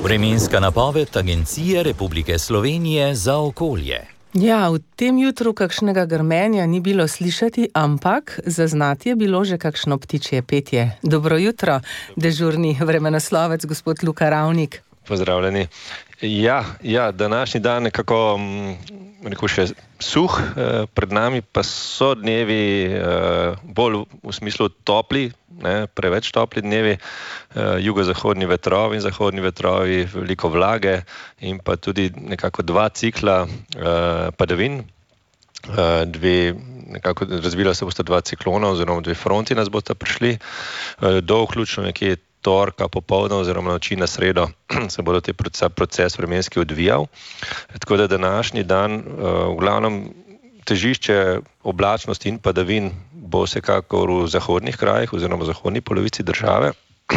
Vremenska napoved Agencije Republike Slovenije za okolje. Ja, v tem jutru kakšnega grmenja ni bilo slišati, ampak zaznati je bilo že kakšno ptičje petje. Dobro jutro, dežurni vremenoslovec gospod Luka Ravnik. Pozdravljeni. Ja, današnji dan nekako še suh, pred nami pa so dnevi bolj v smislu topli, ne, preveč topli dnevi, jugozahodni vetrovi in zahodni vetrovi, veliko vlage in pa tudi nekako dva cikla padavin. Razvila se bosta dva ciklona oziroma dve fronti nas bosta prišli, do vključno nekje torka popoldne oziroma noči na sredo se bodo te proces vremenski odvijal. Tako da današnji dan v glavnem težišče oblačnosti in padavin bo vsekakor v zahodnih krajih oziroma v zahodni polovici države.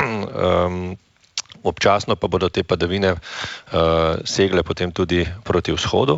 Občasno pa bodo te padavine segle potem tudi proti vzhodu.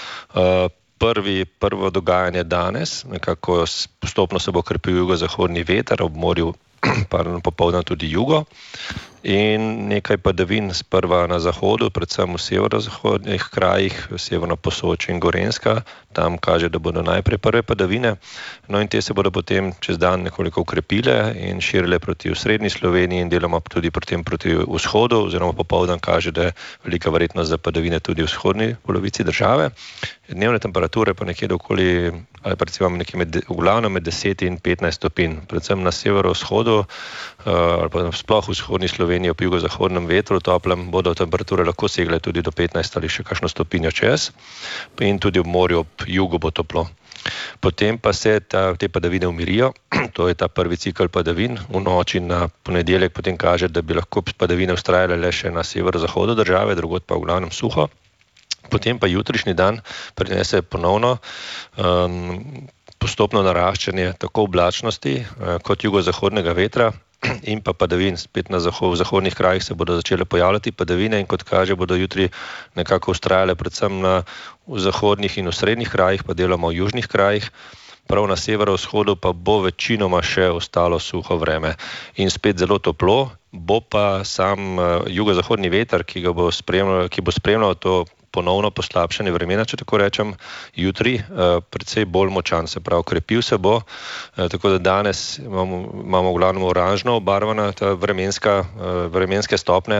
Prvo dogajanje danes, nekako postopno se bo krepil jugozahodni veter, ob morju popoldne tudi jugo in nekaj padavin sprva na zahodu, predvsem v severozahodnih krajih, severno Posočje in Gorenjska, tam kaže, da bodo najprej prve padavine, no in te se bodo potem čez dan nekoliko ukrepile in širile proti osrednji Sloveniji in deloma tudi proti vzhodu, oziroma popoldan kaže, da je velika verjetnost za padavine tudi v vzhodni polovici države. Dnevne temperature pa nekje okoli, ali pa recimo nekje v glavnem med 10 in 15 stopinj, predvsem na severovzhodu ali pa sploh v vzhodni Sloveniji ob jugozahodnem vetru toplem bodo temperature lahko segle tudi do 15 ali še kakšno stopinjo čez in tudi ob morju ob jugu bo toplo. Potem pa se te padavine umirijo, to je ta prvi cikel padavin, v noči na ponedeljek potem kaže, da bi lahko padavine vztrajale le še na severozahodu države, drugod pa v glavnem suho. Potem pa jutrišnji dan prinese ponovno postopno naraščanje tako oblačnosti kot jugozahodnega vetra in pa padavin. Spet v zahodnih krajih se bodo začele pojavljati padavine in kot kaže bodo jutri nekako vztrajale predvsem v zahodnih in v srednjih krajih, pa deloma v južnih krajih. Prav na severovzhodu pa bo večinoma še ostalo suho vreme in spet zelo toplo, bo pa sam jugozahodni veter, ki bo spremljal to ponovno poslabšanje vremena, če tako rečem, jutri precej bolj močan, se pravi, krepil se bo, tako da danes imamo v glavnem oranžno obarvana ta vremenske stopnje,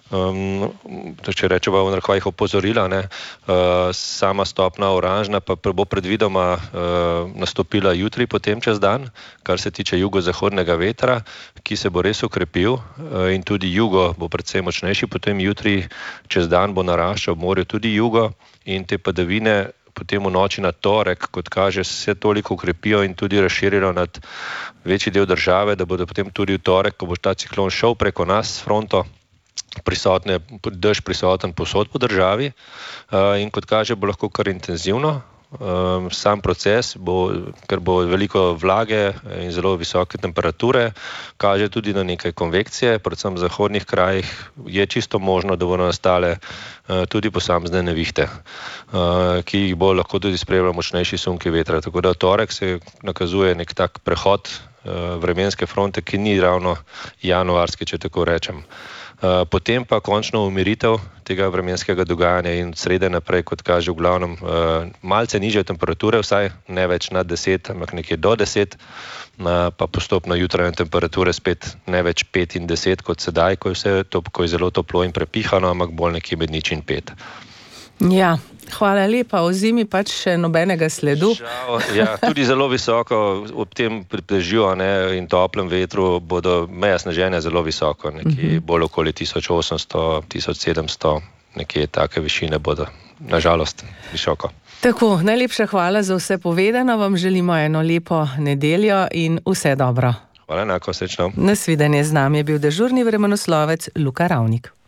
če rečemo v narekovajih opozorila, ne, sama stopna oranžna pa bo predvidoma nastopila jutri potem čez dan, kar se tiče jugozahodnega vetra, ki se bo res ukrepil in tudi jugo bo precej močnejši, potem jutri čez dan bo naraščal v morju tudi jugo in te padavine potem v noči na torek, kot kaže, se toliko ukrepijo in tudi razširijo nad večji del države, da bodo potem tudi v torek, ko bo ta ciklon šel preko nas s fronto, dež prisoten povsod po državi in kot kaže, bo lahko kar intenzivno. Sam proces, ker bo veliko vlage in zelo visoke temperature, kaže tudi na nekaj konvekcije, predvsem v zahodnih krajih je čisto možno, da bodo nastale tudi posamezne nevihte, ki jih bo lahko tudi spremljal močnejši sunki vetra. Tako da v torek se nakazuje nek tak prehod vremenske fronte, ki ni ravno januarski, če tako rečem. Potem pa končno umiritev tega vremenskega dogajanja in od srede naprej, kot kaže v glavnem, malce nižje temperature, vsaj ne več nad 10, ampak nekje do 10, pa postopno jutranje temperature spet ne več 5 in 10 kot sedaj, ko je zelo toplo in prepihano, ampak bolj nekje med 0 in 5. Ja, hvala lepa, o zimi pač še nobenega sledu. Ja, tudi zelo visoko, ob tem dežju in toplem vetru bodo meja sneženja zelo visoko, nekje bolj okoli 1800, 1700, nekje take višine bodo, nažalost, visoko. Tako, najlepša hvala za vse povedano, vam želimo eno lepo nedeljo in vse dobro. Hvala, enako, srečno. Nasvidenje, z nami je bil dežurni vremenoslovec Luka Ravnik.